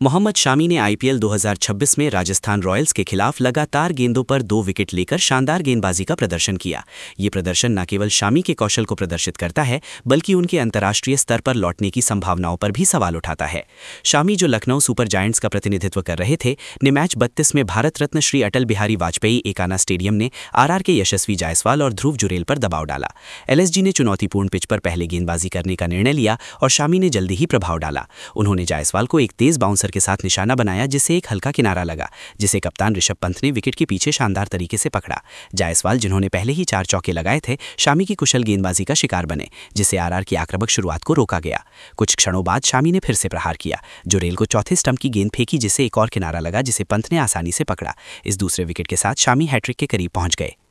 मोहम्मद शामी ने आईपीएल 2026 में राजस्थान रॉयल्स के खिलाफ लगातार गेंदों पर 2 विकेट लेकर शानदार गेंदबाजी का प्रदर्शन किया। ये प्रदर्शन न केवल शामी के कौशल को प्रदर्शित करता है बल्कि उनके अंतर्राष्ट्रीय स्तर पर लौटने की संभावनाओं पर भी सवाल उठाता है। शामी, जो लखनऊ सुपर जायंट्स का प्रतिनिधित्व कर रहे थे, ने मैच 32 में भारत रत्न श्री अटल बिहारी वाजपेयी एकाना स्टेडियम ने आरआर के यशस्वी जायसवाल और ध्रुव जुरेल पर दबाव डाला। एलएसजी ने चुनौतीपूर्ण पिच पर पहले गेंदबाजी करने का निर्णय लिया और शामी ने जल्दी ही प्रभाव डाला। उन्होंने जायसवाल को एक तेज बाउंसर के साथ निशाना बनाया, जिससे एक हल्का किनारा लगा, जिसे कप्तान ऋषभ पंत ने विकेट के पीछे शानदार तरीके से पकड़ा। जायसवाल, जिन्होंने पहले ही 4 चौके लगाए थे, शामी की कुशल गेंदबाजी का शिकार बने, जिससे आरआर की आक्रामक शुरुआत को रोका गया। कुछ क्षणों बाद शामी ने फिर से प्रहार किया। जुरेल को चौथे स्टंप की गेंद फेंकी, जिससे एक और किनारा लगा, जिसे पंत ने आसानी से पकड़ा। इस दूसरे विकेट के साथ शामी हैट्रिक के करीब पहुंच गए।